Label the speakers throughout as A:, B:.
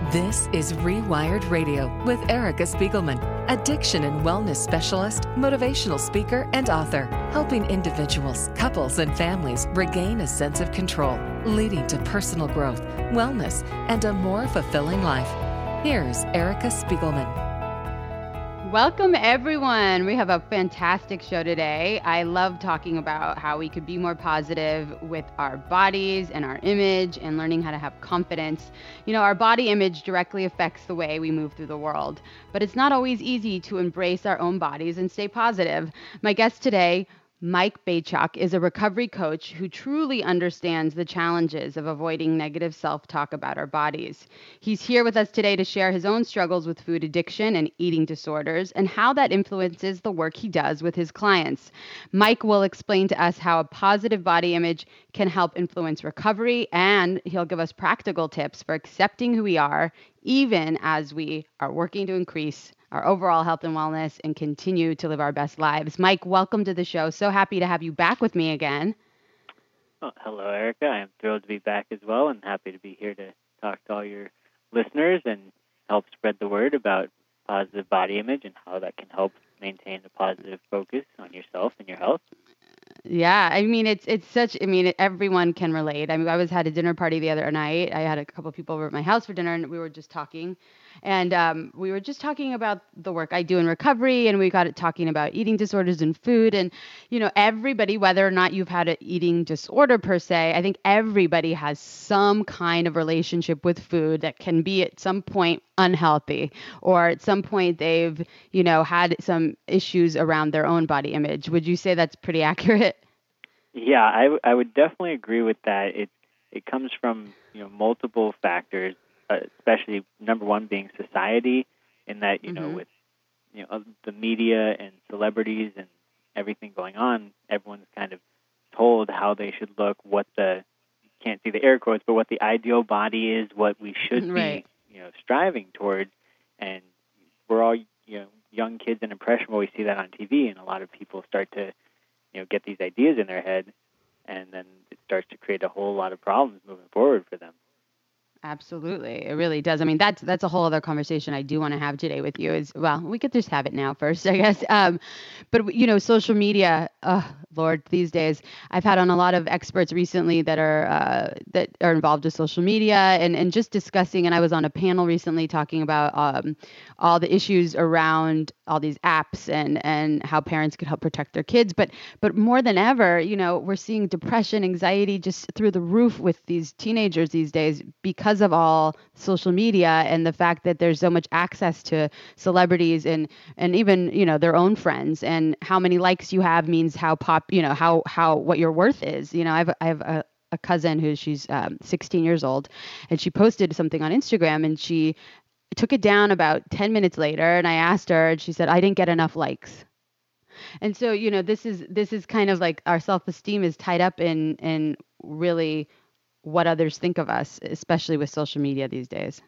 A: This is Rewired Radio with Erica Spiegelman, addiction and wellness specialist, motivational speaker, and author, helping individuals, couples, and families regain a sense of control, leading to personal growth, wellness, and a more fulfilling life. Here's Erica Spiegelman.
B: Welcome, everyone. We have a fantastic show today. I love talking about how we could be more positive with our bodies and our image and learning how to have confidence. You know, our body image directly affects the way we move through the world, but it's not always easy to embrace our own bodies and stay positive. My guest today, Mike Bachok, is a recovery coach who truly understands the challenges of avoiding negative self-talk about our bodies. He's here with us today to share his own struggles with food addiction and eating disorders and how that influences the work he does with his clients. Mike will explain to us how a positive body image can help influence recovery, and he'll give us practical tips for accepting who we are, even as we are working to increase our overall health and wellness and continue to live our best lives. Mike, welcome to the show. So happy to have you back with me again.
C: Oh, hello, Erica. I am thrilled to be back as well and happy to be here to talk to all your listeners and help spread the word about positive body image and how that can help maintain a positive focus on yourself and your health.
B: Yeah, I mean, everyone can relate. I mean, I had a dinner party the other night. I had a couple of people over at my house for dinner, and we were just talking. And we were just talking about the work I do in recovery, and we got it talking about eating disorders and food. And, you know, everybody, whether or not you've had an eating disorder per se, I think everybody has some kind of relationship with food that can be at some point unhealthy, or at some point they've, you know, had some issues around their own body image. Would you say that's pretty accurate?
C: Yeah, I would definitely agree with that. It comes from, you know, multiple factors, especially number one being society, in that, you know, with, you know, the media and celebrities and everything going on, everyone's kind of told how they should look, what the, you can't see the air quotes, but what the ideal body is, what we should
B: right.
C: be, you know, striving towards. And we're all, you know, young kids and impressionable. We see that on TV, and a lot of people start to, you know, get these ideas in their head, and then it starts to create a whole lot of problems moving forward for them.
B: Absolutely. It really does. I mean, that's a whole other conversation I do want to have today with you is, well, we could just have it now first, I guess. But, you know, social media, Lord, these days, I've had on a lot of experts recently that are involved with social media and just discussing, and I was on a panel recently talking about all the issues around all these apps and how parents could help protect their kids. But more than ever, you know, we're seeing depression, anxiety just through the roof with these teenagers these days because of all social media and the fact that there's so much access to celebrities and even, you know, their own friends, and how many likes you have means how what your worth is. You know, I have a cousin she's 16 years old, and she posted something on Instagram and she took it down about 10 minutes later, and I asked her, and she said, I didn't get enough likes. And so, you know, this is kind of like our self-esteem is tied up in really what others think of us, especially with social media these days.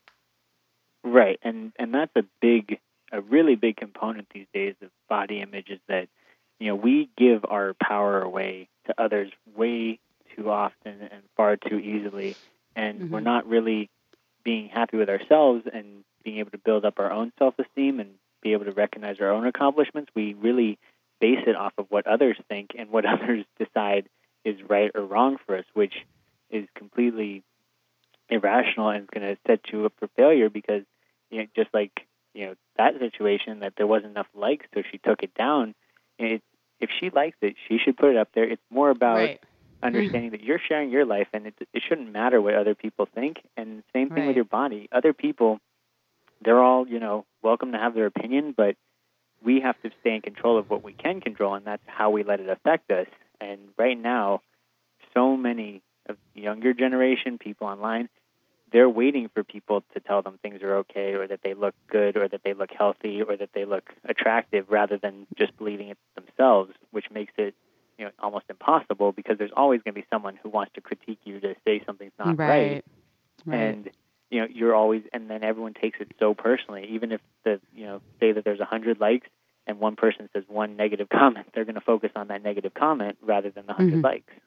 C: Right, and that's a really big component these days of body image is that, you know, we give our power away to others way too often and far too easily, and we're not really being happy with ourselves and being able to build up our own self-esteem and be able to recognize our own accomplishments. We really base it off of what others think and what others decide is right or wrong for us, which is completely irrational and is going to set you up for failure because, you know, just like, you know, that situation that there wasn't enough likes, so she took it down. If she likes it, she should put it up there. It's more about understanding that you're sharing your life, and it shouldn't matter what other people think. And same thing with your body. Other people, they're all, you know, welcome to have their opinion, but we have to stay in control of what we can control, and that's how we let it affect us. And right now, so many of the younger generation, people online, they're waiting for people to tell them things are okay or that they look good or that they look healthy or that they look attractive rather than just believing it themselves, which makes it, you know, almost impossible because there's always going to be someone who wants to critique you to say something's not right. And, you know, you're always, and then everyone takes it so personally. Even if say that there's 100 likes and one person says one negative comment, they're going to focus on that negative comment rather than the 100 likes.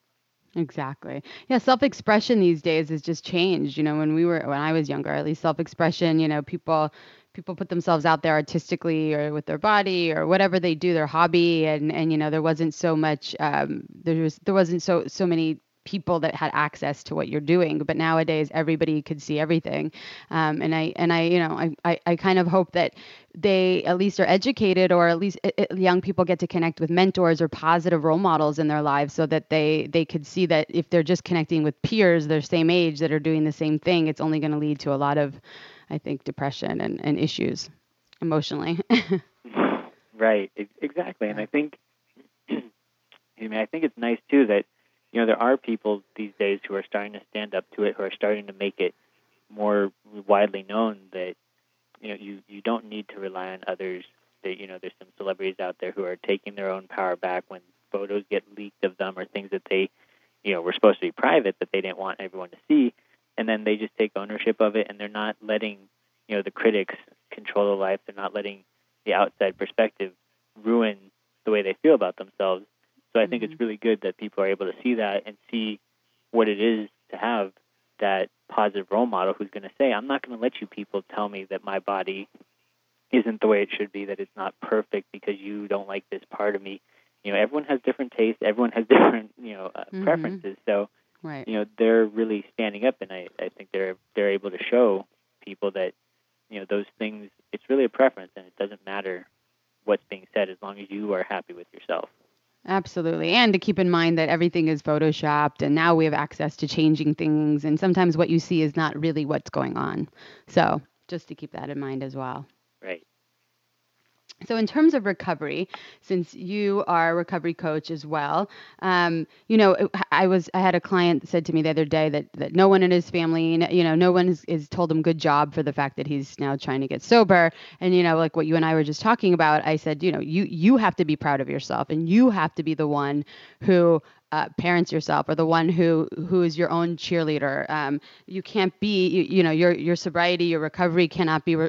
B: Exactly. Yeah, self-expression these days has just changed. When I was younger, at least self-expression, people put themselves out there artistically or with their body or whatever they do, their hobby, and there wasn't so much there wasn't so many people that had access to what you're doing. But nowadays everybody could see everything. And I I kind of hope that they at least are educated, or at least young people get to connect with mentors or positive role models in their lives, so that they could see that if they're just connecting with peers their same age that are doing the same thing, it's only going to lead to a lot of, I think, depression and issues emotionally.
C: Right, exactly. And I think, I think it's nice too that there are people these days who are starting to stand up to it, who are starting to make it more widely known that you don't need to rely on others. That there's some celebrities out there who are taking their own power back when photos get leaked of them, or things that they were supposed to be private that they didn't want everyone to see, and then they just take ownership of it, and they're not letting the critics control their life. They're not letting the outside perspective ruin the way they feel about themselves. So I think it's really good that people are able to see that and see what it is to have that positive role model who's going to say, I'm not going to let you people tell me that my body isn't the way it should be, that it's not perfect because you don't like this part of me. Everyone has different tastes. Everyone has different, preferences. So,
B: Right.
C: They're really standing up, and I think they're able to show people that, those things, it's really a preference, and it doesn't matter what's being said as long as you are happy with yourself.
B: Absolutely. And to keep in mind that everything is photoshopped, and now we have access to changing things. And sometimes what you see is not really what's going on. So just to keep that in mind as well.
C: Right.
B: So in terms of recovery, since you are a recovery coach as well, I had a client that said to me the other day that no one in his family, no one is told him good job for the fact that he's now trying to get sober. And, like what you and I were just talking about, I said, you have to be proud of yourself, and you have to be the one who parents yourself, or the one who is your own cheerleader. You can't be, your sobriety, your recovery cannot be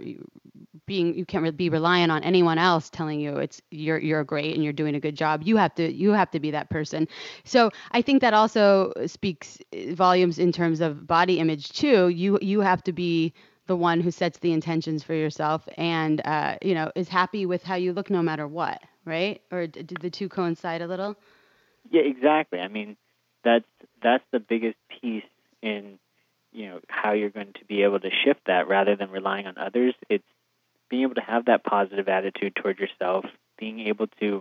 B: you can't be reliant on anyone else telling you you're great and you're doing a good job. You have to be that person. So I think that also speaks volumes in terms of body image too. You have to be the one who sets the intentions for yourself, and is happy with how you look no matter what, right? Or did the two coincide a little?
C: Yeah, exactly. I mean, that's the biggest piece in how you're going to be able to shift that rather than relying on others. It's being able to have that positive attitude toward yourself, being able to,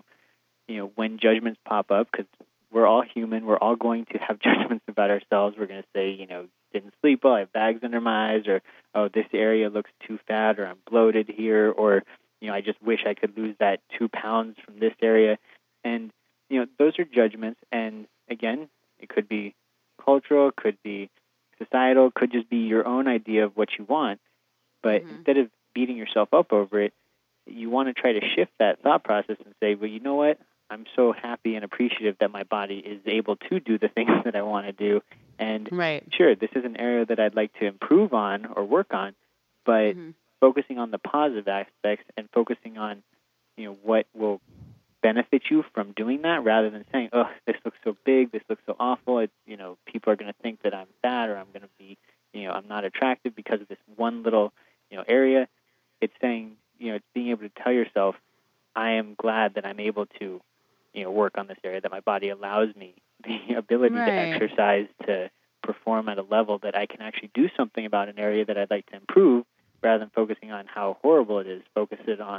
C: when judgments pop up, because we're all human, we're all going to have judgments about ourselves. We're going to say, didn't sleep well, I have bags under my eyes, or, oh, this area looks too fat, or I'm bloated here, or, I just wish I could lose that 2 pounds from this area. And, those are judgments. And again, it could be cultural, could be societal, could just be your own idea of what you want. But instead of beating yourself up over it, you want to try to shift that thought process and say, well, you know what? I'm so happy and appreciative that my body is able to do the things that I want to do. And sure, this is an area that I'd like to improve on or work on, but focusing on the positive aspects and focusing on, what will benefit you from doing that, rather than saying, oh, this looks so big, this looks so awful, it's, people are going to think that I'm fat, or I'm going to be, I'm not attractive because of this one little, area. It's saying, it's being able to tell yourself, I am glad that I'm able to, work on this area, that my body allows me the ability to exercise, to perform at a level that I can actually do something about an area that I'd like to improve, rather than focusing on how horrible it is. Focus it on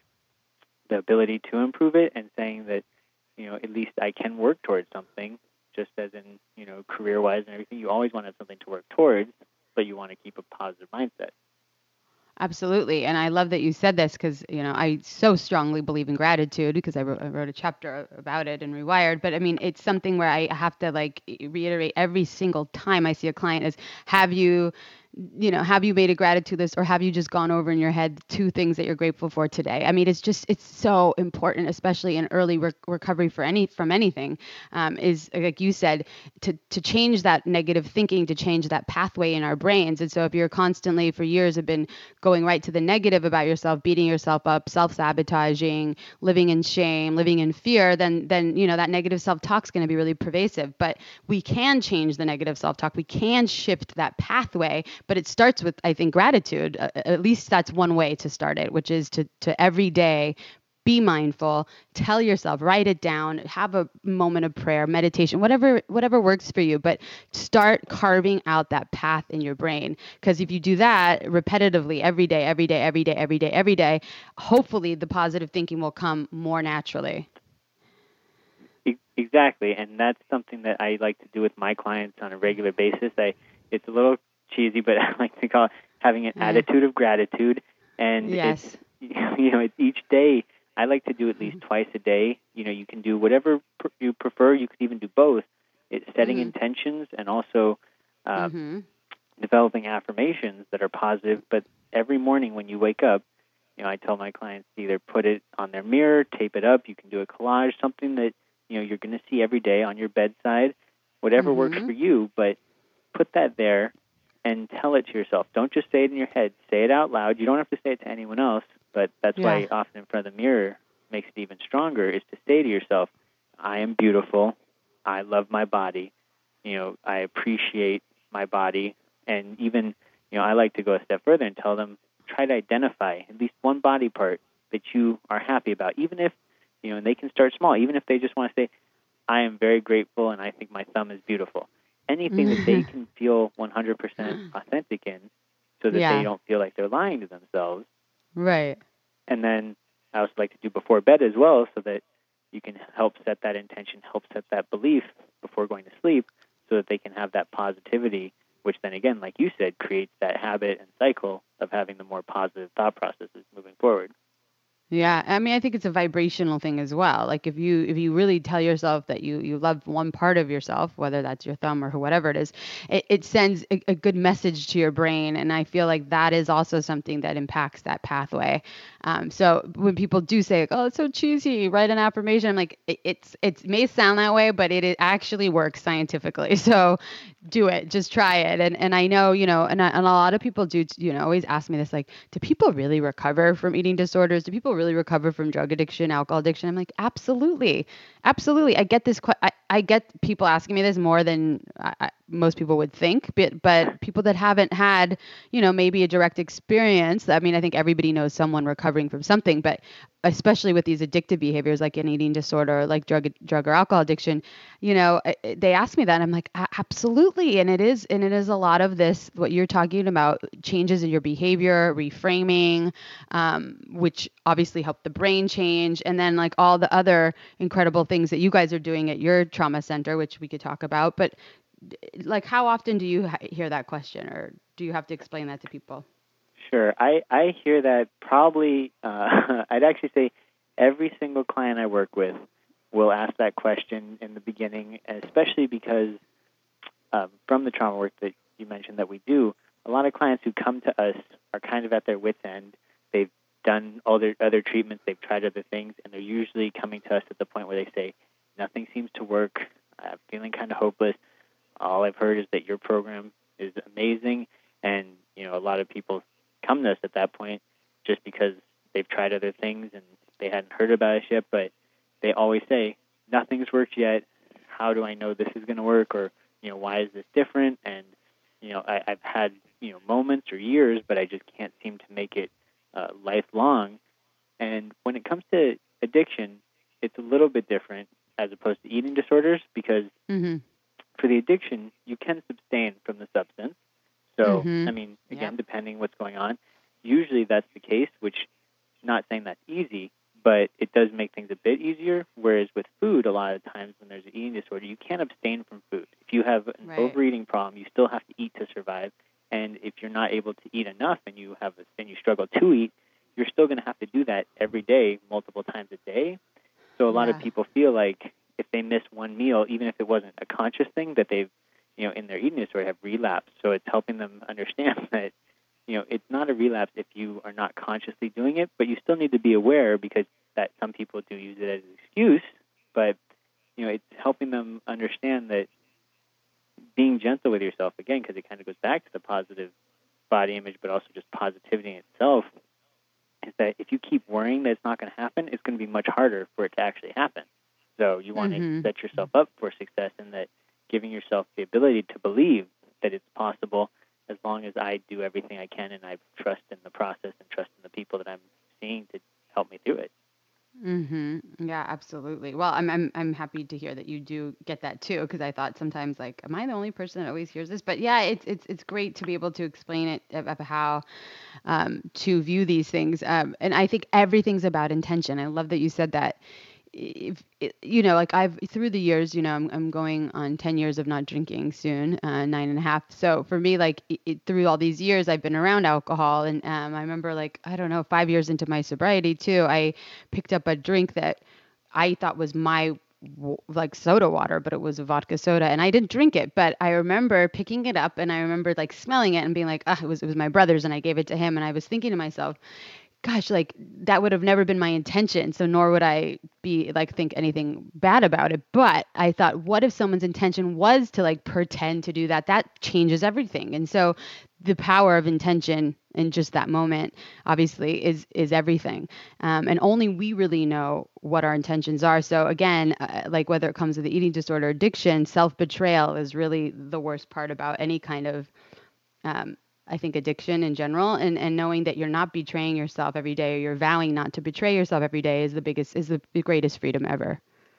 C: the ability to improve it, and saying that, at least I can work towards something, just as in, career-wise and everything. You always want to have something to work towards, but you want to keep a positive mindset.
B: Absolutely. And I love that you said this, because, I so strongly believe in gratitude, because I wrote a chapter about it in Rewired. But I mean, it's something where I have to reiterate every single time I see a client is, have you have you made a gratitude list, or have you just gone over in your head 2 things that you're grateful for today? I mean, it's so important, especially in early recovery from anything, is like you said, to change that negative thinking, to change that pathway in our brains. And so if you're constantly for years have been going right to the negative about yourself, beating yourself up, self-sabotaging, living in shame, living in fear, then that negative self-talk is going to be really pervasive. But we can change the negative self-talk. We can shift that pathway, but it starts with, I think, gratitude. At least that's one way to start it, which is to every day be mindful, tell yourself, write it down, have a moment of prayer, meditation, whatever works for you, but start carving out that path in your brain. Because if you do that repetitively every day, hopefully the positive thinking will come more naturally.
C: Exactly, and that's something that I like to do with my clients on a regular basis. It's a little cheesy, but I like to call it having an attitude of gratitude. And
B: yes.
C: it's each day. I like to do at least twice a day. You can do whatever you prefer. You could even do both. It's setting intentions and also developing affirmations that are positive. But every morning when you wake up, I tell my clients to either put it on their mirror, tape it up. You can do a collage, something that you're going to see every day on your bedside, whatever works for you. But put that there and tell it to yourself. Don't just say it in your head. Say it out loud. You don't have to say it to anyone else, but that's why often in front of the mirror makes it even stronger, is to say to yourself, I am beautiful. I love my body. I appreciate my body. And even, I like to go a step further and tell them, try to identify at least one body part that you are happy about, even if, and they can start small, even if they just want to say, I am very grateful and I think my thumb is beautiful. Anything that they can feel 100% authentic in, so that they don't feel like they're lying to themselves.
B: Right.
C: And then I also like to do before bed as well, so that you can help set that intention, help set that belief before going to sleep, so that they can have that positivity, which then again, like you said, creates that habit and cycle of having the more positive thought processes moving forward.
B: Yeah, I mean, I think it's a vibrational thing as well. Like if you really tell yourself that you love one part of yourself, whether that's your thumb or whatever it is, it sends a good message to your brain, and I feel like that is also something that impacts that pathway. So when people do say, "Oh, it's so cheesy," write an affirmation, I'm like, it may sound that way, but it actually works scientifically. So do it, just try it, and I know and a lot of people do always ask me this, like, do people really recover from eating disorders? Do people really recover from drug addiction, alcohol addiction? I'm like, absolutely. I get this. I get people asking me this more than most people would think, but people that haven't had, maybe a direct experience. I mean, I think everybody knows someone recovering from something, but especially with these addictive behaviors like an eating disorder, like drug or alcohol addiction, they ask me that, and I'm like, absolutely. And it is a lot of this, what you're talking about, changes in your behavior, reframing, which obviously help the brain change. And then like all the other incredible things that you guys are doing at your trauma center, which we could talk about. But like, how often do you hear that question, or do you have to explain that to people?
C: Sure. I hear that probably, I'd actually say every single client I work with will ask that question in the beginning, especially because from the trauma work that you mentioned that we do, a lot of clients who come to us are kind of at their wit's end. They've done all their other treatments, they've tried other things, and they're usually coming to us at the point where they say, nothing seems to work, I'm feeling kind of hopeless. All I've heard is that your program is amazing, and a lot of people come to us at that point just because they've tried other things and they hadn't heard about us yet, but they always say, nothing's worked yet. How do I know this is going to work? Or, why is this different? And, I've had, moments or years, but I just can't seem to make it lifelong. And when it comes to addiction, it's a little bit different as opposed to eating disorders, because for the addiction, you can abstain from the substance. So, I mean, again, depending what's going on, usually that's the case, which, not saying that's easy, but it does make things a bit easier. Whereas with food, a lot of times when there's an eating disorder, you can't abstain from food. If you have an overeating problem, you still have to eat to survive. And if you're not able to eat enough and you struggle to eat, you're still going to have to do that every day, multiple times a day. So a lot of people feel like if they miss one meal, even if it wasn't a conscious thing, that they've in their eating disorder have relapsed. So it's helping them understand that, it's not a relapse if you are not consciously doing it, but you still need to be aware, because that some people do use it as an excuse. But, it's helping them understand that being gentle with yourself, again, because it kind of goes back to the positive body image, but also just positivity in itself, is that if you keep worrying that it's not going to happen, it's going to be much harder for it to actually happen. So you want to set yourself up for success, in that giving yourself the ability to believe that it's possible, as long as I do everything I can and I trust in the process and trust in the people that I'm seeing to help me through it.
B: Yeah, absolutely. Well, I'm happy to hear that you do get that too, because I thought sometimes, like, am I the only person that always hears this? But yeah, it's great to be able to explain it of how to view these things. And I think everything's about intention. I love that you said that. If like, I've through the years, I'm going on 10 years of not drinking soon, 9.5. So for me, like, through all these years, I've been around alcohol, and I remember, like, I don't know, 5 years into my sobriety too, I picked up a drink that I thought was my like soda water, but it was a vodka soda, and I didn't drink it. But I remember picking it up, and I remember, like, smelling it and being like, it was my brother's, and I gave it to him, and I was thinking to myself, gosh, like, that would have never been my intention. So nor would I be like think anything bad about it. But I thought, what if someone's intention was to, like, pretend to do that? That changes everything. And so the power of intention in just that moment, obviously, is everything. And only we really know what our intentions are. So again, like, whether it comes to the eating disorder, addiction, self-betrayal is really the worst part about any kind of I think addiction in general, and knowing that you're not betraying yourself every day, or you're vowing not to betray yourself every day, is the greatest freedom ever.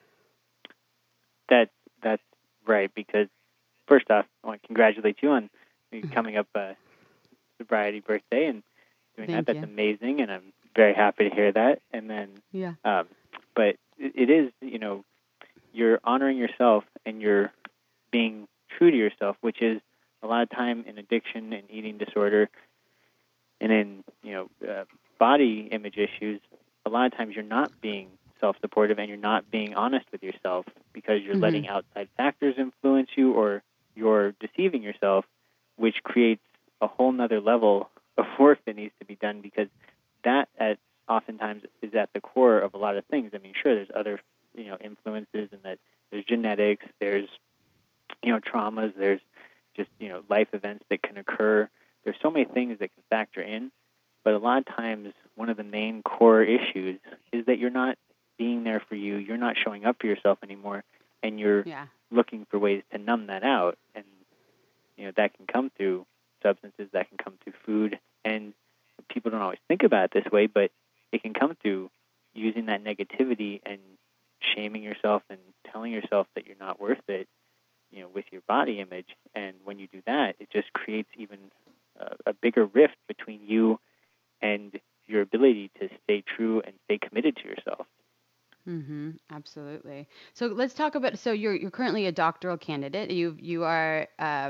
C: That's right. Because first off, I want to congratulate you on coming up sobriety birthday and doing
B: Thank
C: that. That's
B: you.
C: amazing, and I'm very happy to hear that. And then, but it is, you're honoring yourself and you're being true to yourself, which is a lot of time in addiction and eating disorder and in, body image issues, a lot of times you're not being self-supportive and you're not being honest with yourself, because you're letting outside factors influence you, or you're deceiving yourself, which creates a whole nother level of work that needs to be done, because that oftentimes is at the core of a lot of things. I mean, sure, there's other, influences, and that there's genetics, there's, traumas, there's just, life events that can occur. There's so many things that can factor in, but a lot of times one of the main core issues is that you're not being there for you, you're not showing up for yourself anymore, and you're looking for ways to numb that out. And, that can come through substances, that can come through food, and people don't always think about it this way, but it can come through using that negativity and shaming yourself and telling yourself that you're not worth it, with your body image. And when you do that, it just creates even a bigger rift between you and your ability to stay true and stay committed to yourself.
B: Absolutely. So let's talk about. So you're currently a doctoral candidate. You are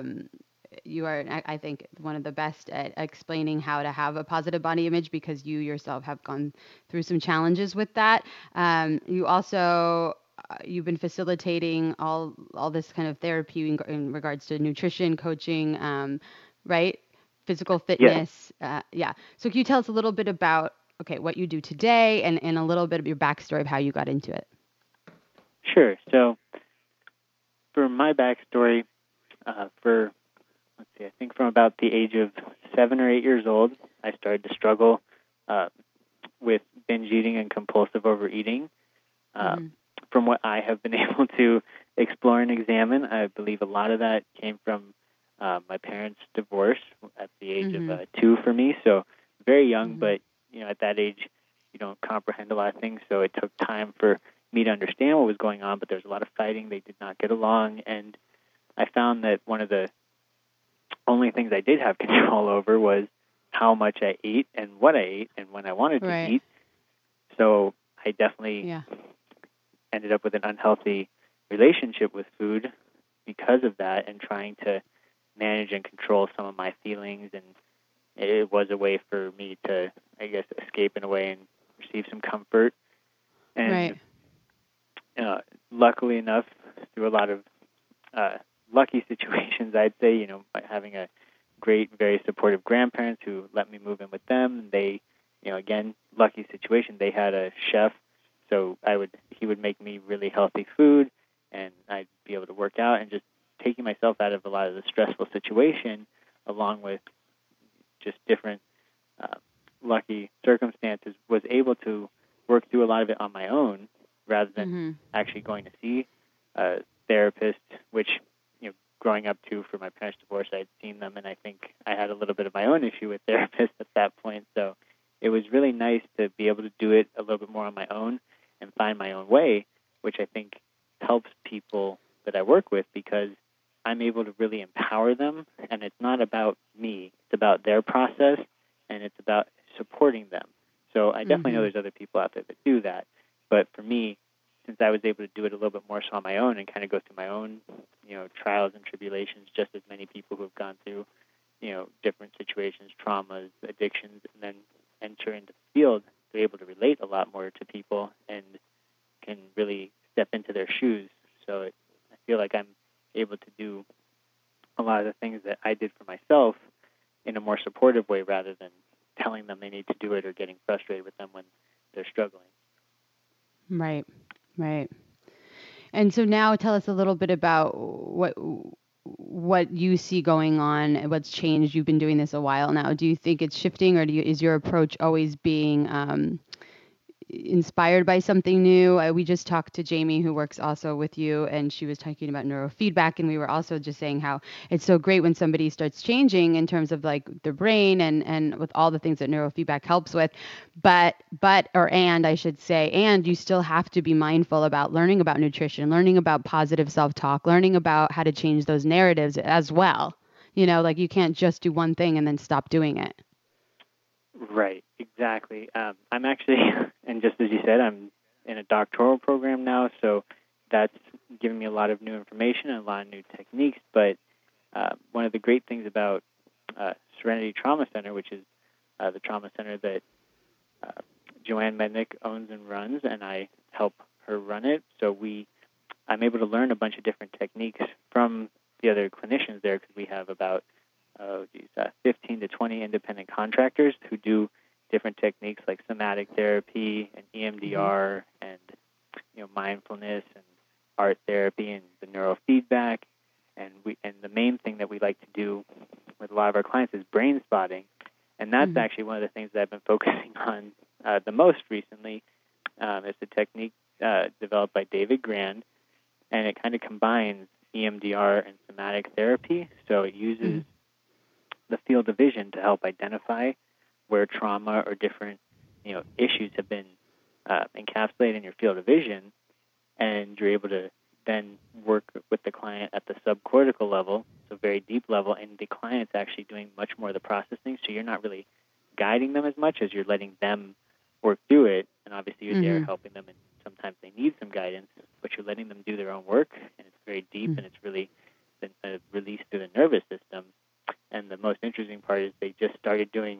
B: I think one of the best at explaining how to have a positive body image, because you yourself have gone through some challenges with that. You also you've been facilitating all this kind of therapy in regards to nutrition, coaching, right? Physical fitness.
C: Yeah.
B: So can you tell us a little bit about, what you do today, and a little bit of your backstory of how you got into it?
C: Sure. So for my backstory, I think from about the age of 7 or 8 years old, I started to struggle with binge eating and compulsive overeating. From what I have been able to explore and examine, I believe a lot of that came from my parents' divorce at the age of 2 for me. So very young, but at that age, you don't comprehend a lot of things. So it took time for me to understand what was going on, but there was a lot of fighting. They did not get along. And I found that one of the only things I did have control over was how much I ate and what I ate and when I wanted to eat. So I definitely ended up with an unhealthy relationship with food because of that, and trying to manage and control some of my feelings. And it was a way for me to, I guess, escape in a way and receive some comfort. And luckily enough, through a lot of lucky situations, I'd say, by having a great, very supportive grandparents who let me move in with them. They, again, lucky situation. They had a chef, so he would make me really healthy food, and I'd be able to work out, and just taking myself out of a lot of the stressful situation, along with just different lucky circumstances, was able to work through a lot of it on my own, rather than actually going to see a therapist, which, growing up too, for my parents' divorce, I'd seen them, and I think I had a little bit of my own issue with therapists at that point. So it was really nice to be able to do it a little bit more on my own and find my own way, which I think helps people that I work with, because I'm able to really empower them, and it's not about me. It's about their process, and it's about supporting them. So I definitely know there's other people out there that do that, but for me, since I was able to do it a little bit more so on my own and kind of go through my own, trials and tribulations, just as many people who have gone through, different situations, traumas, addictions, and then enter into the field, they're able to relate a lot more to people and can really step into their shoes. So I feel like I'm able to do a lot of the things that I did for myself in a more supportive way, rather than telling them they need to do it or getting frustrated with them when they're struggling.
B: Right. And so now tell us a little bit about what you see going on, what's changed. You've been doing this a while now. Do you think it's shifting, or is your approach always being inspired by something new? We just talked to Jamie, who works also with you, and she was talking about neurofeedback, and we were also just saying how it's so great when somebody starts changing in terms of like their brain and with all the things that neurofeedback helps with, and I should say, and you still have to be mindful about learning about nutrition, learning about positive self-talk, learning about how to change those narratives as well. Like you can't just do one thing and then stop doing it.
C: Right, exactly. I'm actually, and just as you said, I'm in a doctoral program now, so that's giving me a lot of new information and a lot of new techniques. But one of the great things about Serenity Trauma Center, which is the trauma center that Joanne Mednick owns and runs, and I help her run it. So I'm able to learn a bunch of different techniques from the other clinicians there, because we have about 15 to 20 independent contractors who do different techniques like somatic therapy and EMDR and mindfulness and art therapy and the neurofeedback. And the main thing that we like to do with a lot of our clients is brain spotting. And that's actually one of the things that I've been focusing on the most recently. It's a technique developed by David Grand, and it kind of combines EMDR and somatic therapy. So it uses the field of vision to help identify where trauma or different issues have been encapsulated in your field of vision, and you're able to then work with the client at the subcortical level, so very deep level, and the client's actually doing much more of the processing, so you're not really guiding them as much as you're letting them work through it, and obviously you're there helping them, and sometimes they need some guidance, but you're letting them do their own work, and it's very deep, and it's really released through the nervous system. And the most interesting part is they just started doing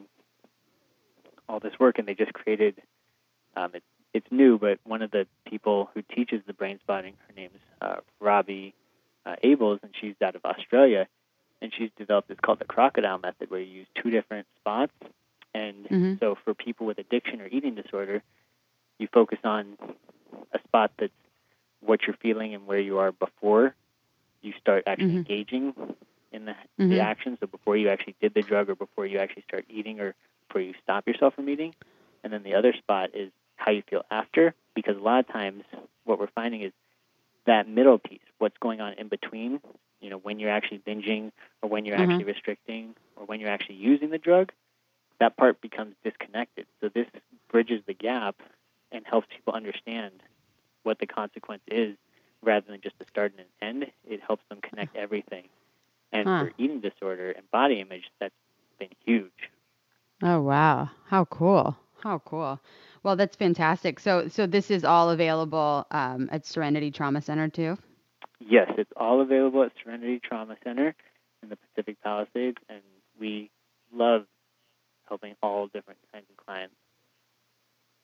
C: all this work, and they just created, it's new, but one of the people who teaches the brain spotting, her name's Robbie Abels, and she's out of Australia, and she's developed, it's called the crocodile method, where you use two different spots. And so for people with addiction or eating disorder, you focus on a spot that's what you're feeling and where you are before you start actually engaging in the action, so before you actually did the drug or before you actually start eating or before you stop yourself from eating. And then the other spot is how you feel after, because a lot of times what we're finding is that middle piece, what's going on in between, when you're actually binging or when you're actually restricting or when you're actually using the drug, that part becomes disconnected. So this bridges the gap and helps people understand what the consequence is rather than just a start and an end. It helps them connect everything. And for eating disorder and body image, that's been huge.
B: Oh, wow. How cool. Well, that's fantastic. So this is all available at Serenity Trauma Center, too?
C: Yes, it's all available at Serenity Trauma Center in the Pacific Palisades, and we love helping all different kinds of clients.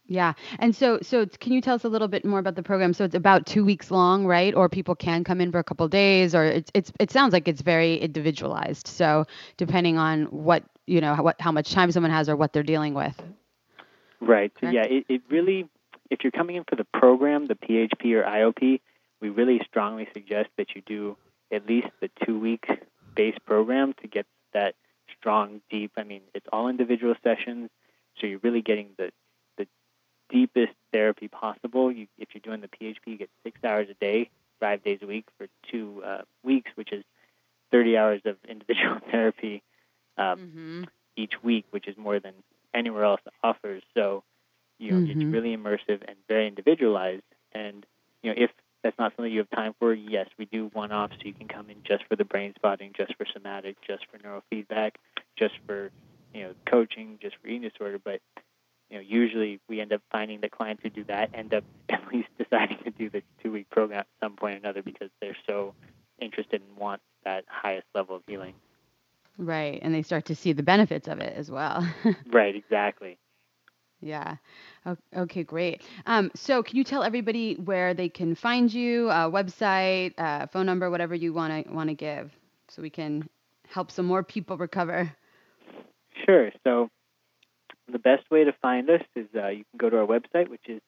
B: Yeah. And so can you tell us a little bit more about the program? So it's about 2 weeks long, right? Or people can come in for a couple days, or it sounds like it's very individualized. So depending on what, how much time someone has or what they're dealing with.
C: Right. So yeah,
B: Correct?
C: it really, if you're coming in for the program, the PHP or IOP, we really strongly suggest that you do at least the 2-week base program to get that strong, deep. I mean, it's all individual sessions, so you're really getting the deepest therapy possible. If you're doing the PHP, you get 6 hours a day, 5 days a week for 2 weeks, which is 30 hours of individual therapy each week, which is more than anywhere else offers. So, it's really immersive and very individualized. And, if that's not something you have time for, yes, we do one-off, so you can come in just for the brain spotting, just for somatic, just for neurofeedback, just for, coaching, just for eating disorder. But, usually we end up finding that clients who do that end up at least deciding to do the 2-week program at some point or another because they're so interested and want that highest level of healing.
B: Right. And they start to see the benefits of it as well.
C: Right, exactly.
B: Yeah. Okay, great. So can you tell everybody where they can find you, website, phone number, whatever you want to give, so we can help some more people recover?
C: Sure. So the best way to find us is you can go to our website, which is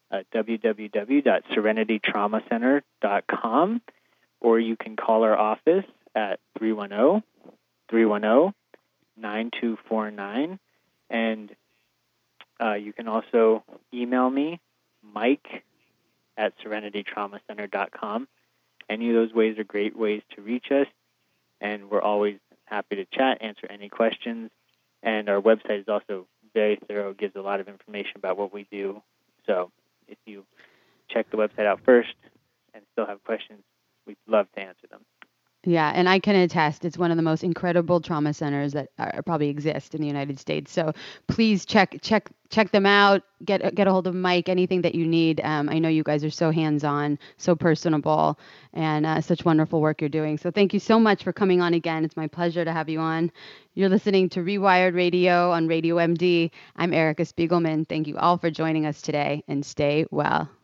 C: www.serenitytraumacenter.com, or you can call our office at 310-310-9249, and you can also email me, Mike@serenitytraumacenter.com. Any of those ways are great ways to reach us, and we're always happy to chat, answer any questions. And our website is also very thorough, gives a lot of information about what we do. So if you check the website out first and still have questions, we'd love to answer them.
B: Yeah, and I can attest it's one of the most incredible trauma centers that probably exist in the United States. So please check them out. Get a hold of Mike. Anything that you need. I know you guys are so hands-on, so personable, and such wonderful work you're doing. So thank you so much for coming on again. It's my pleasure to have you on. You're listening to Rewired Radio on Radio MD. I'm Erica Spiegelman. Thank you all for joining us today, and stay well.